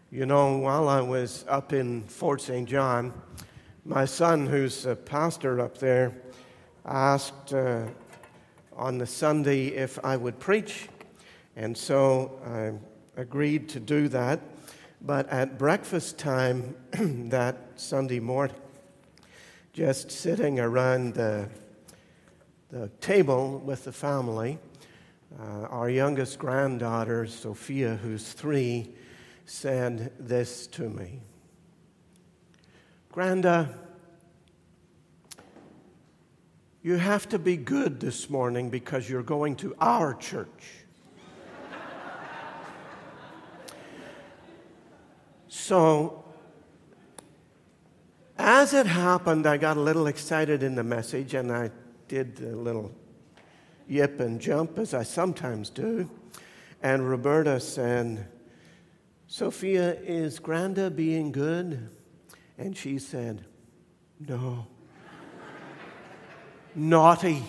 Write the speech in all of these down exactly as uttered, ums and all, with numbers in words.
You know, while I was up in Fort Saint John, my son, who's a pastor up there, asked uh, on the Sunday if I would preach, and so I agreed to do that. But at breakfast time that Sunday morning, just sitting around the, the table with the family, uh, our youngest granddaughter, Sophia, who's three, said this to me. Granda, you have to be good this morning because you're going to our church. So, as it happened, I got a little excited in the message, and I did a little yip and jump, as I sometimes do. And Roberta said, Sophia, is Granda being good? And she said, no. Naughty.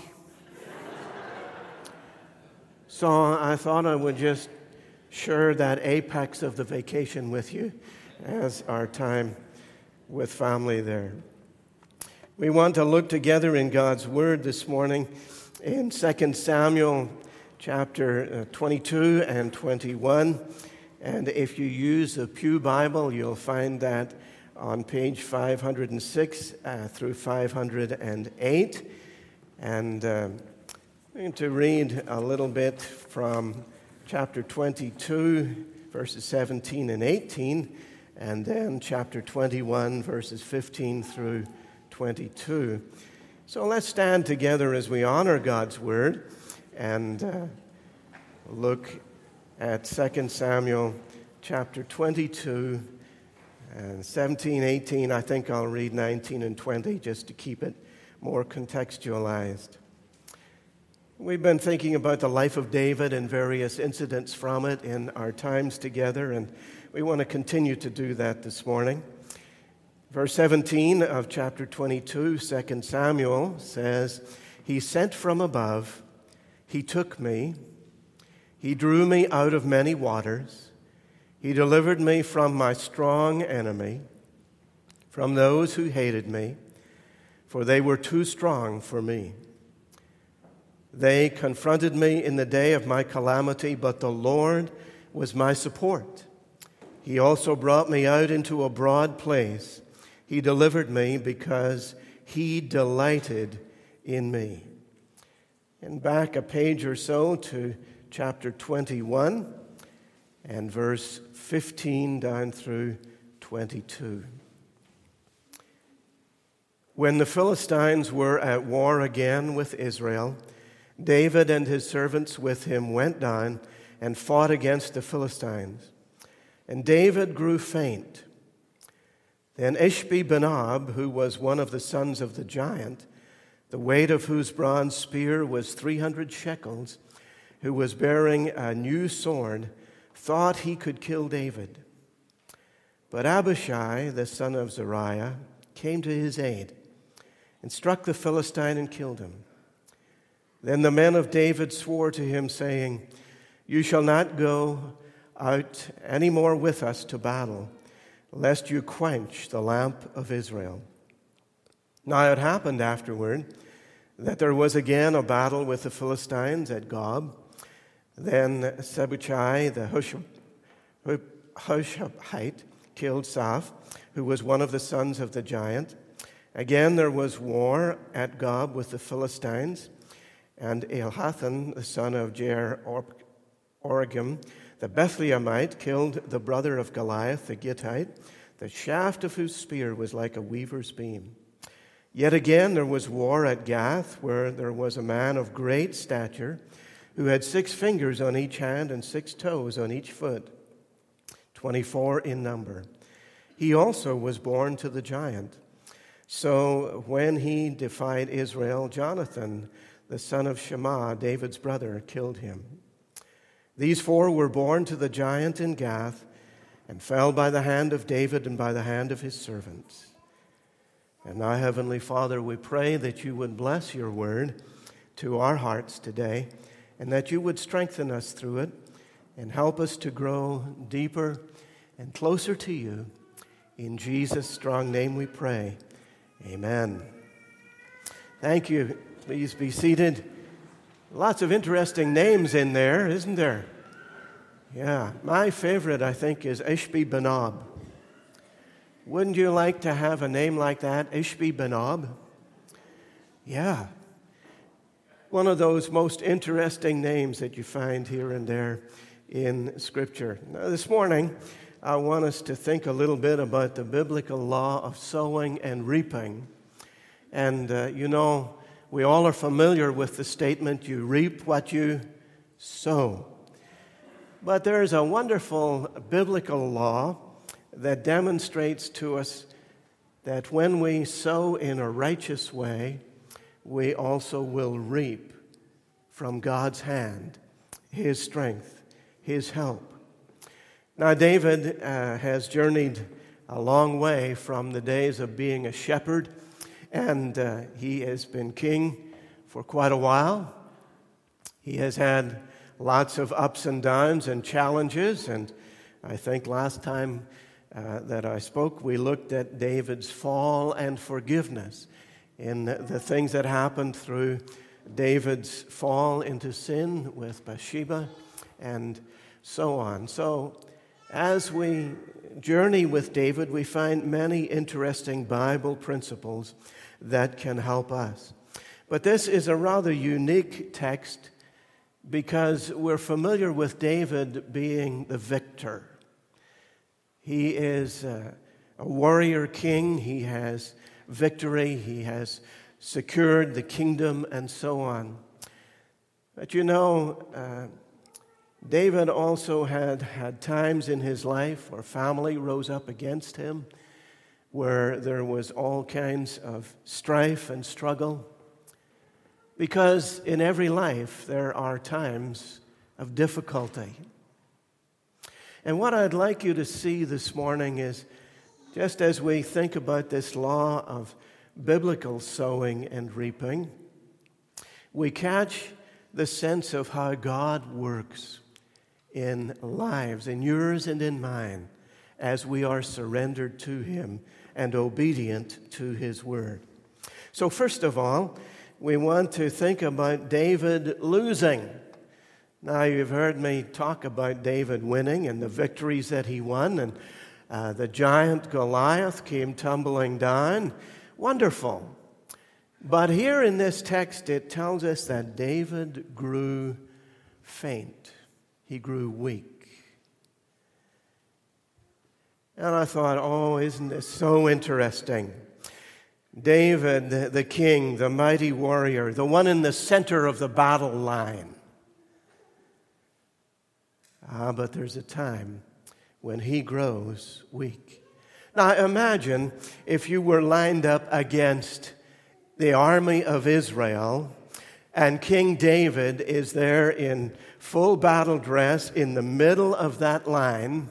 So I thought I would just share that apex of the vacation with you as our time with family there. We want to look together in God's Word this morning in Second Samuel chapter twenty-two and twenty-one. And if you use a Pew Bible, you'll find that on page five hundred six uh, through five hundred eight. And uh, I'm going to read a little bit from chapter twenty-two, verses seventeen and eighteen, and then chapter twenty-one, verses fifteen through twenty-two. So let's stand together as we honor God's Word and uh, look at Second Samuel chapter twenty-two and seventeen, eighteen. I think I'll read nineteen and twenty just to keep it more contextualized. We've been thinking about the life of David and various incidents from it in our times together, and we want to continue to do that this morning. Verse seventeen of chapter twenty-two, Second Samuel, says, He sent from above, He took me, He drew me out of many waters. He delivered me from my strong enemy, from those who hated me, for they were too strong for me. They confronted me in the day of my calamity, but the Lord was my support. He also brought me out into a broad place. He delivered me because He delighted in me. And back a page or so to chapter twenty-one and verse fifteen down through twenty-two. When the Philistines were at war again with Israel, David and his servants with him went down and fought against the Philistines. And David grew faint. Then Ishbi-Benob, who was one of the sons of the giant, the weight of whose bronze spear was three hundred shekels, who was bearing a new sword, thought he could kill David. But Abishai, the son of Zeruiah, came to his aid and struck the Philistine and killed him. Then the men of David swore to him, saying, You shall not go out any more with us to battle, lest you quench the lamp of Israel. Now it happened afterward that there was again a battle with the Philistines at Gob. Then Sibbechai the Hushathite killed Saph, who was one of the sons of the giant. Again there was war at Gob with the Philistines, and Elhathan, the son of Jair Oregim, the Bethlehemite, killed the brother of Goliath, the Gittite, the shaft of whose spear was like a weaver's beam. Yet again there was war at Gath, where there was a man of great stature, who had six fingers on each hand and six toes on each foot, twenty-four in number. He also was born to the giant. So when he defied Israel, Jonathan, the son of Shema, David's brother, killed him. These four were born to the giant in Gath and fell by the hand of David and by the hand of his servants. And now, Heavenly Father, we pray that you would bless your word to our hearts today, and that you would strengthen us through it and help us to grow deeper and closer to you. In Jesus' strong name we pray. Amen. Thank you. Please be seated. Lots of interesting names in there, isn't there? Yeah. My favorite, I think, is Ishbi Benob. Wouldn't you like to have a name like that, Ishbi Benob? Yeah. One of those most interesting names that you find here and there in Scripture. Now, this morning, I want us to think a little bit about the biblical law of sowing and reaping. And, uh, you know, we all are familiar with the statement, you reap what you sow. But there is a wonderful biblical law that demonstrates to us that when we sow in a righteous way, we also will reap from God's hand, His strength, His help. Now, David uh, has journeyed a long way from the days of being a shepherd, and uh, he has been king for quite a while. He has had lots of ups and downs and challenges, and I think last time uh, that I spoke, we looked at David's fall and forgiveness in the things that happened through David's fall into sin with Bathsheba and so on. So, as we journey with David, we find many interesting Bible principles that can help us. But this is a rather unique text because we're familiar with David being the victor. He is a, a warrior king. He has victory. He has secured the kingdom and so on. But you know, uh, David also had had times in his life where family rose up against him, where there was all kinds of strife and struggle. Because in every life there are times of difficulty. And what I'd like you to see this morning is, just as we think about this law of biblical sowing and reaping, we catch the sense of how God works in lives, in yours and in mine, as we are surrendered to Him and obedient to His word. So first of all, we want to think about David losing. Now, you've heard me talk about David winning and the victories that he won, and uh, the giant Goliath came tumbling down. Wonderful. But here in this text, it tells us that David grew faint. He grew weak. And I thought, oh, isn't this so interesting? David, the, the king, the mighty warrior, the one in the center of the battle line. Ah, but there's a time when he grows weak. Now imagine if you were lined up against the army of Israel, and King David is there in full battle dress in the middle of that line.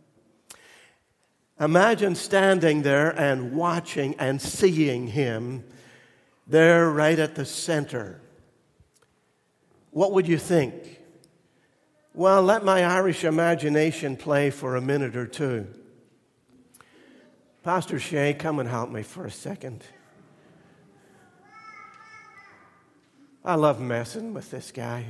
Imagine standing there and watching and seeing him there right at the center. What would you think? Well, let my Irish imagination play for a minute or two. Pastor Shay, come and help me for a second. I love messing with this guy.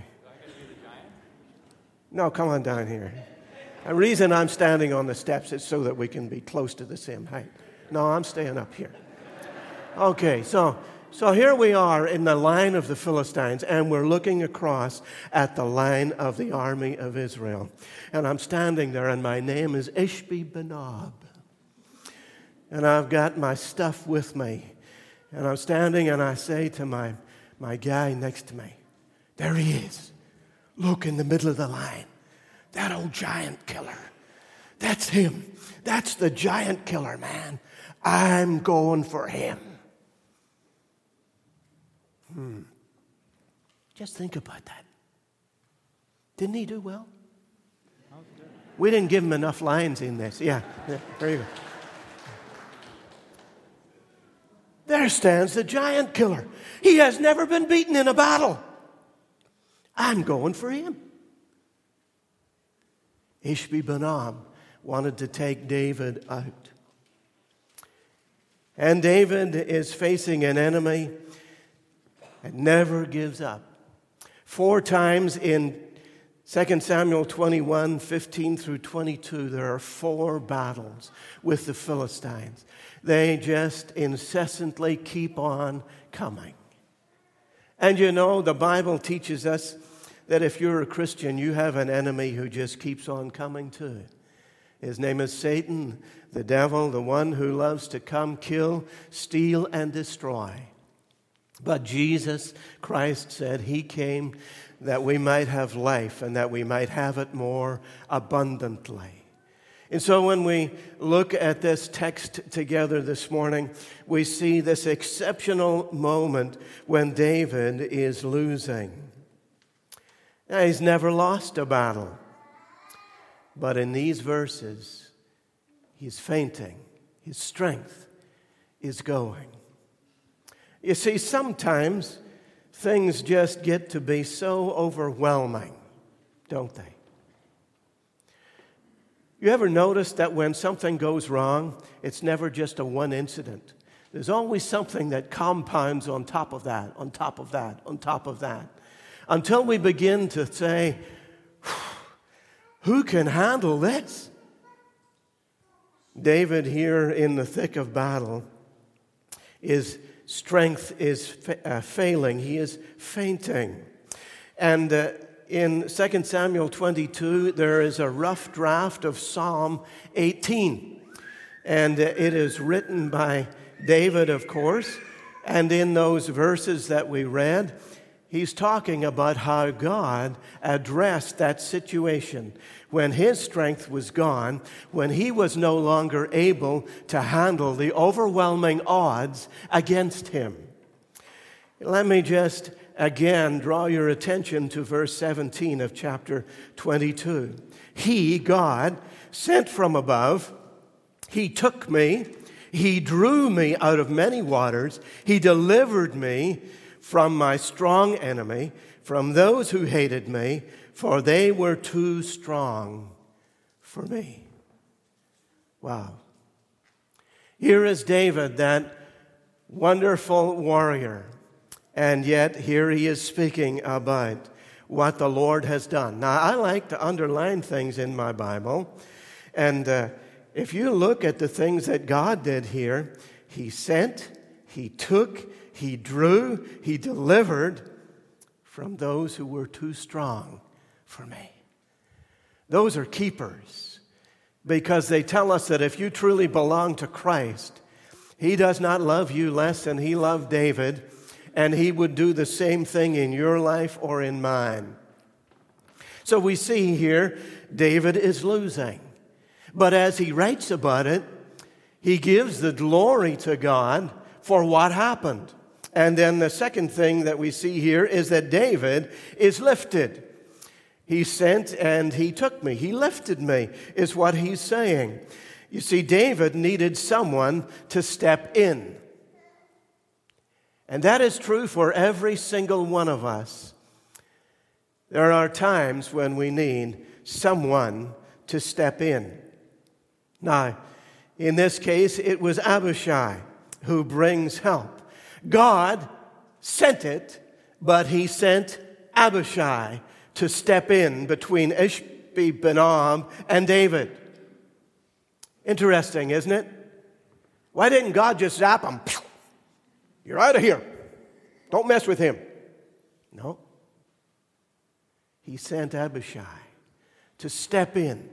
No, come on down here. The reason I'm standing on the steps is so that we can be close to the same height. No, I'm staying up here. Okay, so so here we are in the line of the Philistines, and we're looking across at the line of the army of Israel. And I'm standing there, and my name is Ishbi Benob. And I've got my stuff with me. And I'm standing, and I say to my, my guy next to me, there he is. Look in the middle of the line. That old giant killer. That's him. That's the giant killer, man. I'm going for him. Hmm. Just think about that. Didn't he do well? We didn't give him enough lines in this. Yeah, yeah, there you go. There stands the giant killer. He has never been beaten in a battle. I'm going for him. Ishbi Benob wanted to take David out. And David is facing an enemy that never gives up. Four times in Second Samuel twenty-one, fifteen through twenty-two, there are four battles with the Philistines. They just incessantly keep on coming. And you know, the Bible teaches us that if you're a Christian, you have an enemy who just keeps on coming too. His name is Satan, the devil, the one who loves to come, kill, steal, and destroy. But Jesus Christ said he came that we might have life and that we might have it more abundantly. And so when we look at this text together this morning, we see this exceptional moment when David is losing. Now, he's never lost a battle. But in these verses, he's fainting. His strength is going. You see, sometimes things just get to be so overwhelming, don't they? You ever notice that when something goes wrong, it's never just a one incident? There's always something that compounds on top of that, on top of that, on top of that, until we begin to say, who can handle this? David here in the thick of battle, his strength is fa- uh, failing. He is fainting. And uh, in Second Samuel twenty-two, there is a rough draft of Psalm eighteen. And uh, it is written by David, of course. And in those verses that we read, he's talking about how God addressed that situation when his strength was gone, when he was no longer able to handle the overwhelming odds against him. Let me just again draw your attention to verse seventeen of chapter twenty-two. He, God, sent from above. He took me. He drew me out of many waters. He delivered me from my strong enemy, from those who hated me, for they were too strong for me. Wow. Here is David, that wonderful warrior, and yet here he is speaking about what the Lord has done. Now, I like to underline things in my Bible, and uh, if you look at the things that God did here, he sent, he took, he drew, he delivered from those who were too strong for me. Those are keepers, because they tell us that if you truly belong to Christ, he does not love you less than he loved David, and he would do the same thing in your life or in mine. So we see here, David is losing. But as he writes about it, he gives the glory to God for what happened. And then the second thing that we see here is that David is lifted. He sent and he took me. He lifted me, is what he's saying. You see, David needed someone to step in. And that is true for every single one of us. There are times when we need someone to step in. Now, in this case, it was Abishai who brings help. God sent it, but he sent Abishai to step in between Ishbi-Benob and David. Interesting, isn't it? Why didn't God just zap him? You're out of here. Don't mess with him. No. He sent Abishai to step in.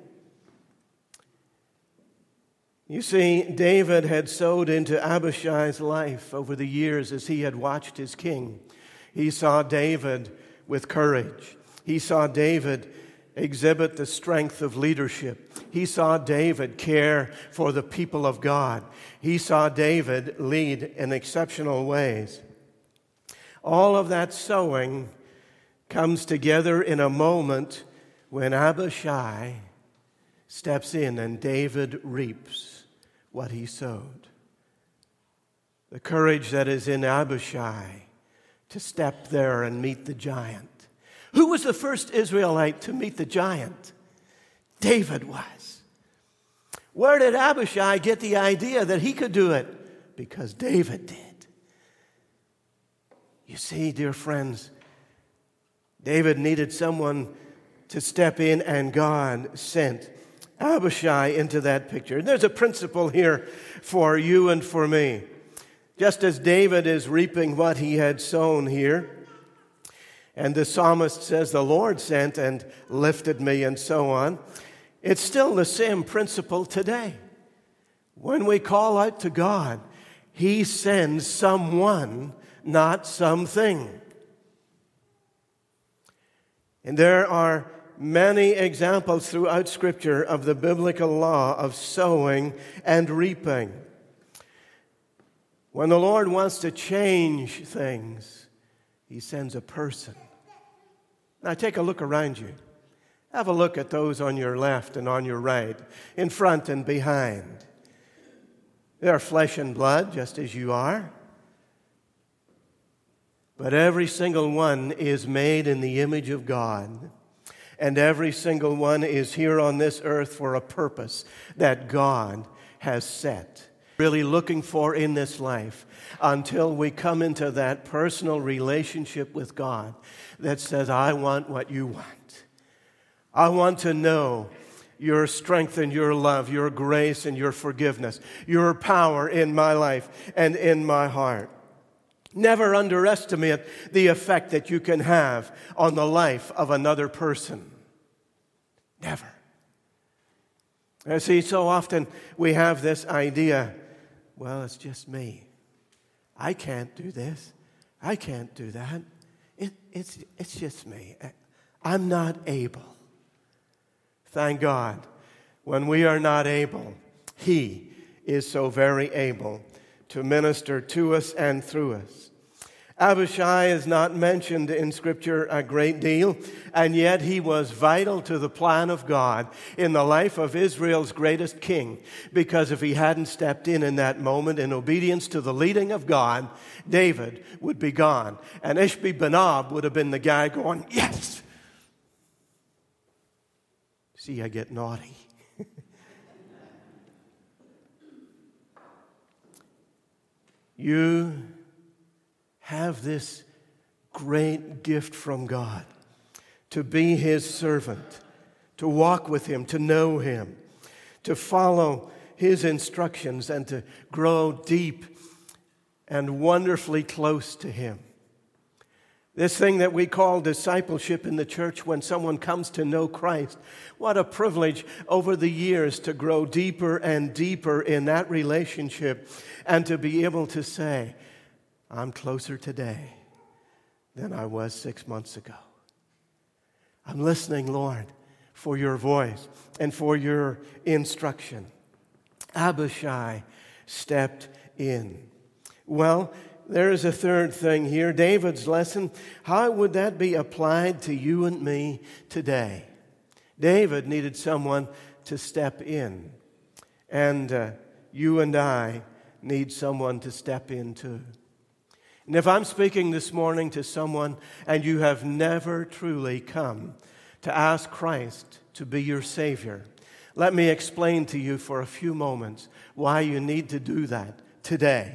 You see, David had sowed into Abishai's life over the years as he had watched his king. He saw David with courage. He saw David exhibit the strength of leadership. He saw David care for the people of God. He saw David lead in exceptional ways. All of that sowing comes together in a moment when Abishai steps in and David reaps what he sowed. The courage that is in Abishai to step there and meet the giant. Who was the first Israelite to meet the giant? David was. Where did Abishai get the idea that he could do it? Because David did. You see, dear friends, David needed someone to step in, and God sent Abishai into that picture. And there's a principle here for you and for me. Just as David is reaping what he had sown here, and the psalmist says, the Lord sent and lifted me, and so on, it's still the same principle today. When we call out to God, He sends someone, not something. And there are many examples throughout Scripture of the biblical law of sowing and reaping. When the Lord wants to change things, He sends a person. Now take a look around you. Have a look at those on your left and on your right, in front and behind. They are flesh and blood, just as you are. But every single one is made in the image of God. And every single one is here on this earth for a purpose that God has set. Really looking for in this life until we come into that personal relationship with God that says, I want what you want. I want to know your strength and your love, your grace and your forgiveness, your power in my life and in my heart. Never underestimate the effect that you can have on the life of another person. Never. I see, so often we have this idea, well, it's just me. I can't do this. I can't do that. It, it's, it's just me. I'm not able. Thank God, when we are not able, He is so very able to minister to us and through us. Abishai is not mentioned in Scripture a great deal, and yet he was vital to the plan of God in the life of Israel's greatest king, because if he hadn't stepped in in that moment in obedience to the leading of God, David would be gone, and Ishbi-Benob would have been the guy going, yes! See, I get naughty. You have this great gift from God to be His servant, to walk with Him, to know Him, to follow His instructions, and to grow deep and wonderfully close to Him. This thing that we call discipleship in the church, when someone comes to know Christ, what a privilege over the years to grow deeper and deeper in that relationship and to be able to say, I'm closer today than I was six months ago. I'm listening, Lord, for your voice and for your instruction. Abishai stepped in. Well, there is a third thing here. David's lesson. How would that be applied to you and me today? David needed someone to step in. And uh, you and I need someone to step in too. And if I'm speaking this morning to someone and you have never truly come to ask Christ to be your Savior, let me explain to you for a few moments why you need to do that today.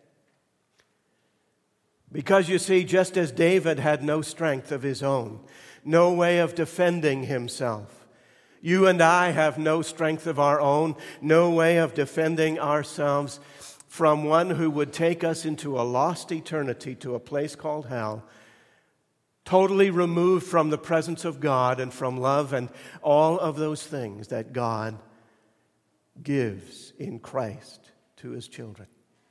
Because you see, just as David had no strength of his own, no way of defending himself, you and I have no strength of our own, no way of defending ourselves from one who would take us into a lost eternity to a place called hell, totally removed from the presence of God and from love and all of those things that God gives in Christ to His children.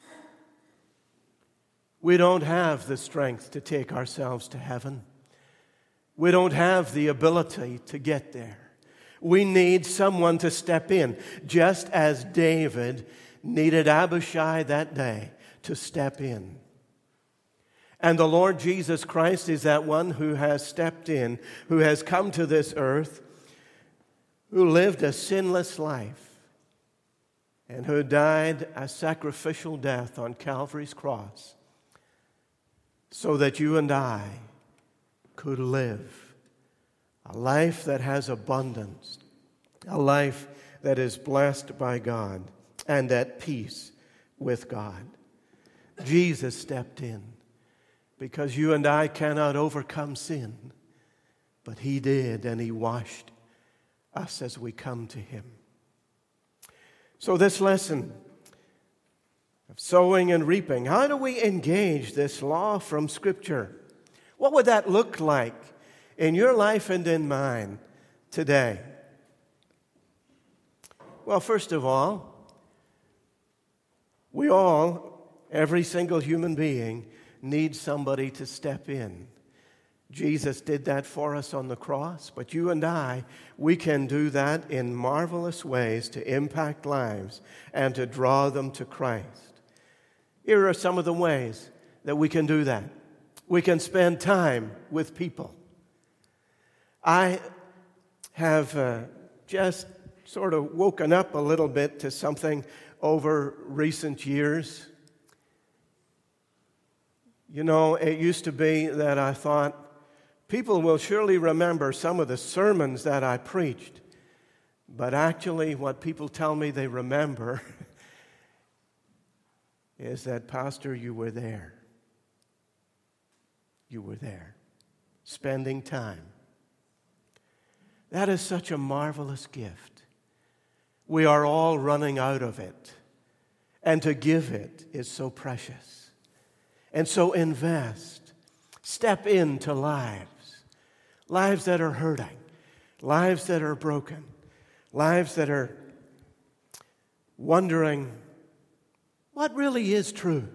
We don't have the strength to take ourselves to heaven. We don't have the ability to get there. We need someone to step in, just as David needed Abishai that day to step in. And the Lord Jesus Christ is that one who has stepped in, who has come to this earth, who lived a sinless life, and who died a sacrificial death on Calvary's cross, so that you and I could live a life that has abundance, a life that is blessed by God and at peace with God. Jesus stepped in because you and I cannot overcome sin, but He did, and He washed us as we come to Him. So this lesson of sowing and reaping, how do we engage this law from Scripture? What would that look like in your life and in mine today? Well, first of all, we all, every single human being, needs somebody to step in. Jesus did that for us on the cross, but you and I, we can do that in marvelous ways to impact lives and to draw them to Christ. Here are some of the ways that we can do that. We can spend time with people. I have uh, just sort of woken up a little bit to something over recent years. You know, it used to be that I thought, people will surely remember some of the sermons that I preached. But actually, what people tell me they remember is that, Pastor, you were there. You were there, spending time. That is such a marvelous gift. We are all running out of it. And to give it is so precious. And so invest. Step into lives. Lives that are hurting. Lives that are broken. Lives that are wondering what really is true.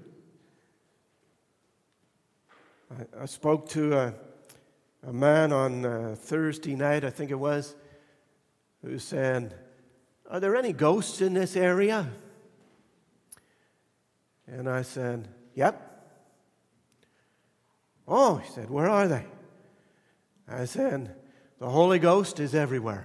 I, I spoke to a, a man on uh, Thursday night, I think it was, who said, "Are there any ghosts in this area?" And I said, "Yep." "Oh," he said, "where are they?" I said, "The Holy Ghost is everywhere."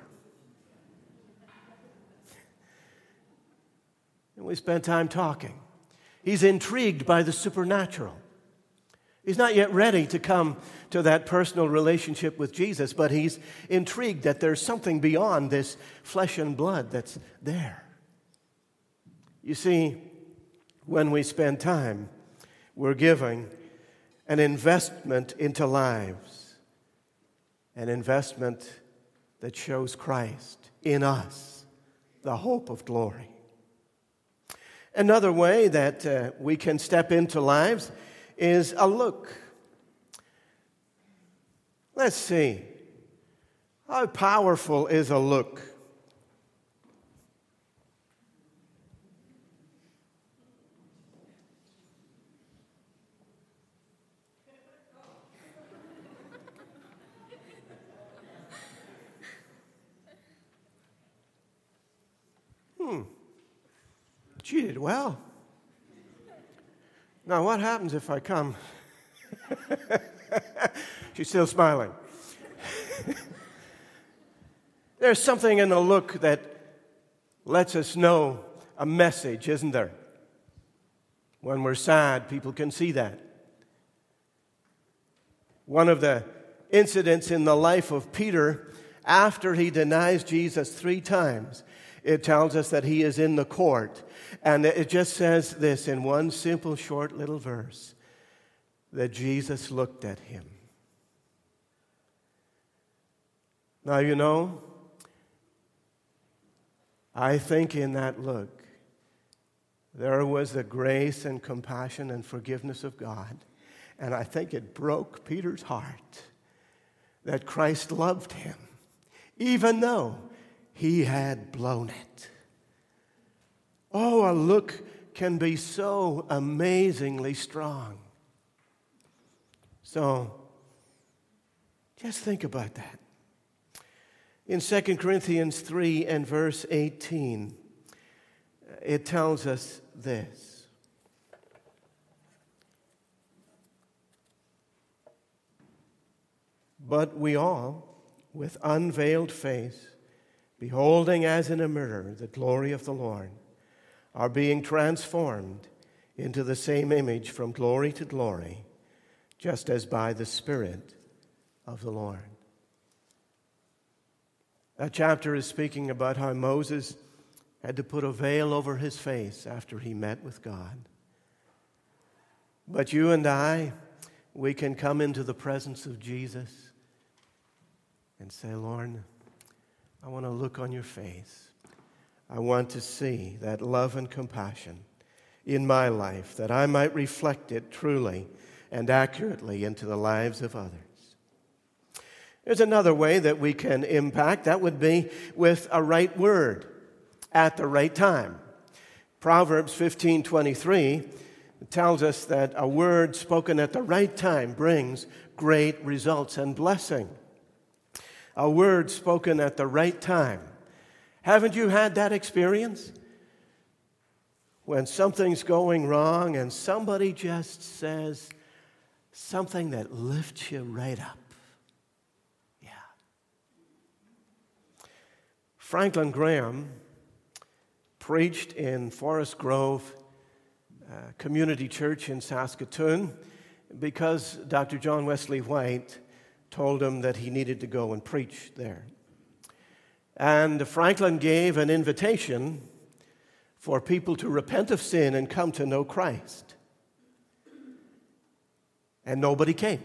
And we spent time talking. He's intrigued by the supernatural. He's not yet ready to come to that personal relationship with Jesus, but he's intrigued that there's something beyond this flesh and blood that's there. You see, when we spend time, we're giving an investment into lives, an investment that shows Christ in us, the hope of glory. Another way that uh, we can step into lives is a look. Let's see. How powerful is a look? Hmm. She did well. Now, what happens if I come? She's still smiling. There's something in the look that lets us know a message, isn't there? When we're sad, people can see that. One of the incidents in the life of Peter, after he denies Jesus three times, it tells us that he is in the court. And it just says this in one simple, short little verse, that Jesus looked at him. Now, you know, I think in that look, there was the grace and compassion and forgiveness of God. And I think it broke Peter's heart that Christ loved him, even though he had blown it. Oh, a look can be so amazingly strong. So, just think about that. In Second Corinthians three and verse eighteen, it tells us this. But we all, with unveiled face, beholding as in a mirror the glory of the Lord, are being transformed into the same image from glory to glory, just as by the Spirit of the Lord. That chapter is speaking about how Moses had to put a veil over his face after he met with God. But you and I, we can come into the presence of Jesus and say, Lord, I want to look on your face. I want to see that love and compassion in my life, that I might reflect it truly and accurately into the lives of others. There's another way that we can impact. That would be with a right word at the right time. Proverbs fifteen twenty-three tells us that a word spoken at the right time brings great results and blessing. A word spoken at the right time. Haven't you had that experience? When something's going wrong and somebody just says something that lifts you right up. Yeah. Franklin Graham preached in Forest Grove uh, Community Church in Saskatoon because Doctor John Wesley White told him that he needed to go and preach there. And Franklin gave an invitation for people to repent of sin and come to know Christ. And nobody came.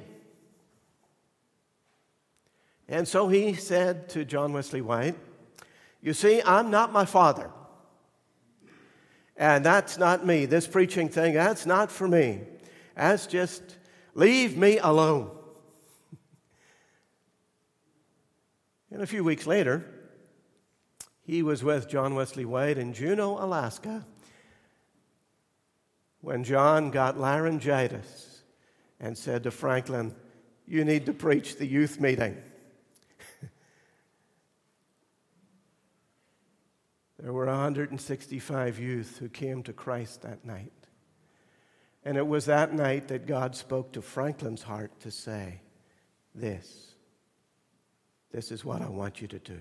And so he said to John Wesley White, you see, I'm not my father. And that's not me. This preaching thing, that's not for me. That's just, leave me alone. And a few weeks later, he was with John Wesley White in Juneau, Alaska, when John got laryngitis and said to Franklin, you need to preach the youth meeting. There were one hundred sixty-five youth who came to Christ that night. And it was that night that God spoke to Franklin's heart to say, this, this is what I want you to do.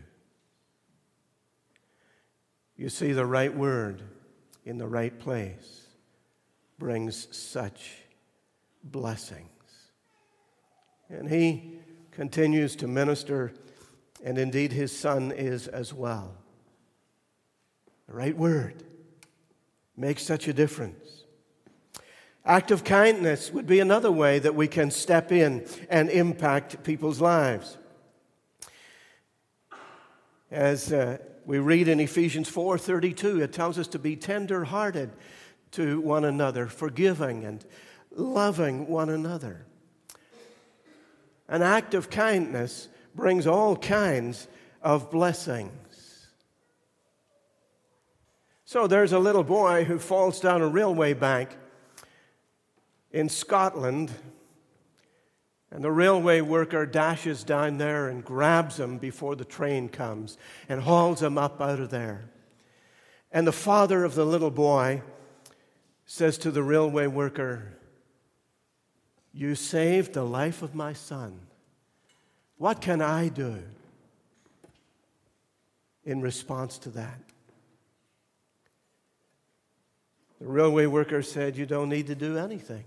You see, the right word in the right place brings such blessings. And he continues to minister, and indeed his son is as well. The right word makes such a difference. Act of kindness would be another way that we can step in and impact people's lives. As uh, we read in Ephesians four thirty-two, it tells us to be tender-hearted to one another, forgiving and loving one another. An act of kindness brings all kinds of blessings. So there's a little boy who falls down a railway bank in Scotland, and the railway worker dashes down there and grabs him before the train comes and hauls him up out of there. And the father of the little boy says to the railway worker, you saved the life of my son. What can I do in response to that? The railway worker said, you don't need to do anything.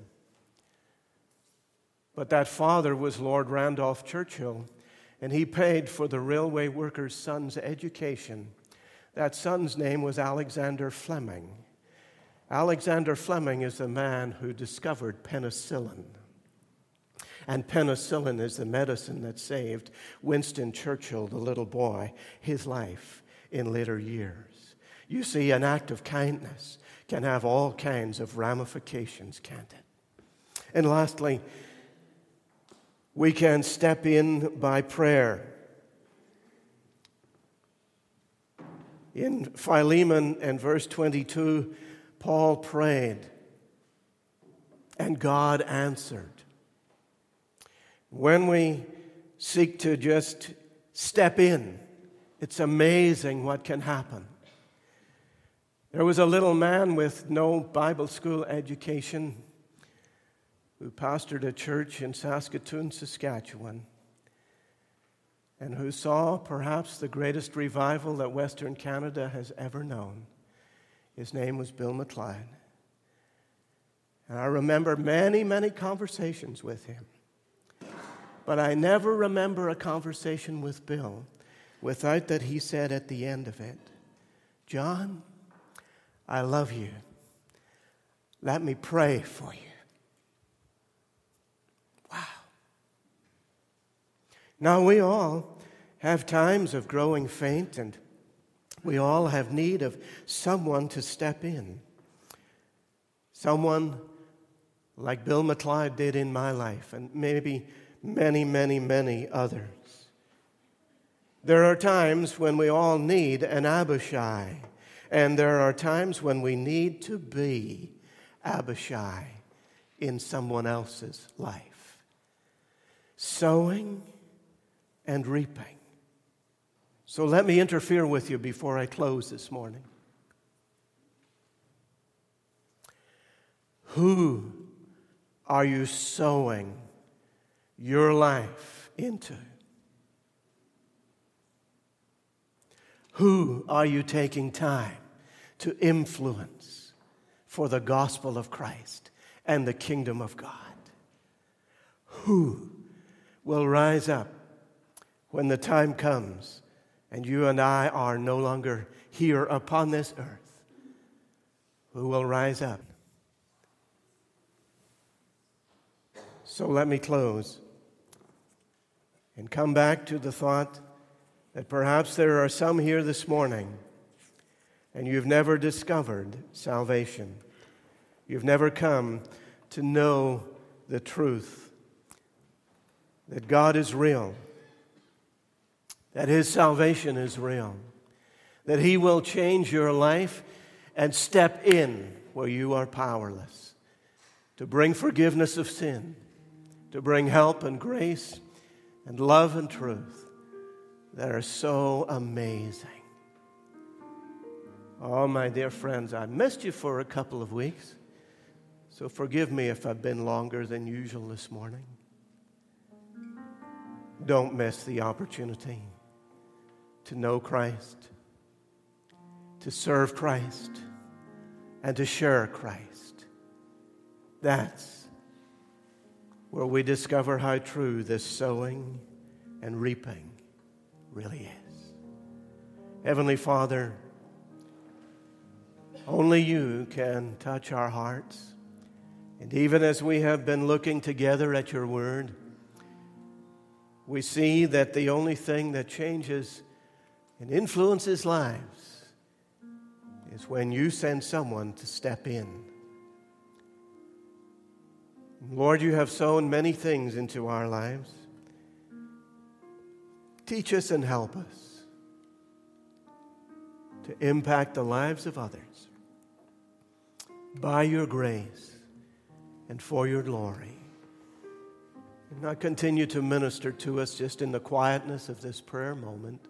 But that father was Lord Randolph Churchill, and he paid for the railway worker's son's education. That son's name was Alexander Fleming. Alexander Fleming is the man who discovered penicillin. And penicillin is the medicine that saved Winston Churchill, the little boy, his life in later years. You see, an act of kindness can have all kinds of ramifications, can't it? And lastly, we can step in by prayer. In Philemon and verse twenty-two, Paul prayed, and God answered. When we seek to just step in, it's amazing what can happen. There was a little man with no Bible school education who pastored a church in Saskatoon, Saskatchewan, and who saw perhaps the greatest revival that Western Canada has ever known. His name was Bill McLeod. And I remember many, many conversations with him. But I never remember a conversation with Bill without that he said at the end of it, John, I love you. Let me pray for you. Wow. Now we all have times of growing faint, and we all have need of someone to step in. Someone like Bill McLeod did in my life, and maybe many, many, many others. There are times when we all need an Abishai, and there are times when we need to be Abishai in someone else's life. Sowing and reaping. So let me interfere with you before I close this morning. Who are you sowing your life into? Who are you taking time to influence for the gospel of Christ and the kingdom of God? Who will rise up when the time comes and you and I are no longer here upon this earth? Who will rise up? So let me close and come back to the thought that perhaps there are some here this morning and you've never discovered salvation. You've never come to know the truth that God is real, that His salvation is real, that He will change your life and step in where you are powerless, to bring forgiveness of sin, to bring help and grace and love and truth that are so amazing. Oh, my dear friends, I missed you for a couple of weeks, so forgive me if I've been longer than usual this morning. Don't miss the opportunity to know Christ, to serve Christ, and to share Christ. That's where we discover how true this sowing and reaping really is. Heavenly Father, only You can touch our hearts. And even as we have been looking together at Your Word, we see that the only thing that changes and influences lives is when You send someone to step in. Lord, You have sown many things into our lives. Teach us and help us to impact the lives of others by Your grace and for Your glory. And not continue to minister to us just in the quietness of this prayer moment.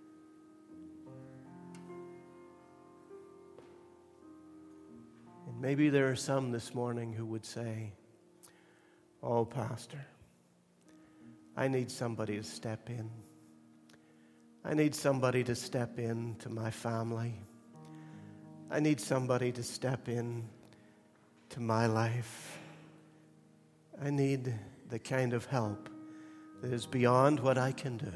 And maybe there are some this morning who would say, "Oh, Pastor, I need somebody to step in. I need somebody to step in to my family. I need somebody to step in to my life. I need the kind of help that is beyond what I can do."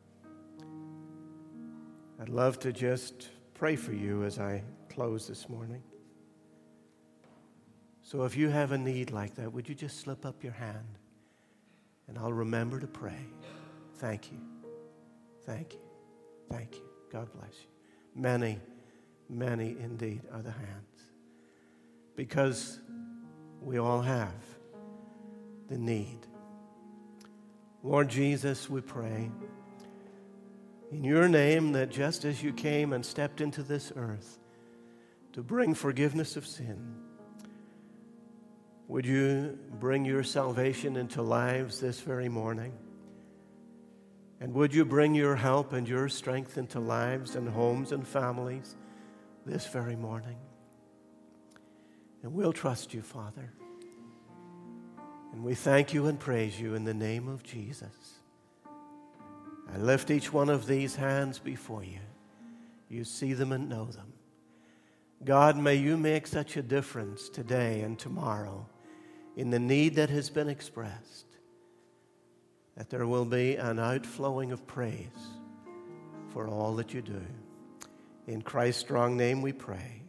I'd love to just pray for you as I close this morning. So if you have a need like that, would you just slip up your hand and I'll remember to pray. Thank you. Thank you. Thank you. God bless you. Many, many indeed are the hands. Because we all have the need. Lord Jesus, we pray in Your name that just as You came and stepped into this earth to bring forgiveness of sin, would You bring Your salvation into lives this very morning? And would You bring Your help and Your strength into lives and homes and families this very morning? And we'll trust You, Father. And we thank You and praise You in the name of Jesus. I lift each one of these hands before You. You see them and know them. God, may You make such a difference today and tomorrow in the need that has been expressed, that there will be an outflowing of praise for all that You do. In Christ's strong name we pray.